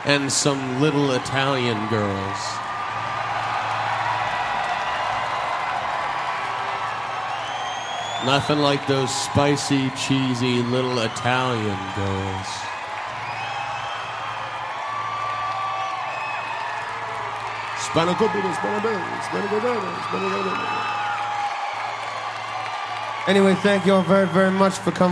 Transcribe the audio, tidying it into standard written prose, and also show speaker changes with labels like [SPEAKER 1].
[SPEAKER 1] and some little Italian girls. Nothing like those spicy, cheesy little Italian girls.
[SPEAKER 2] Anyway, thank you all very, very much for coming.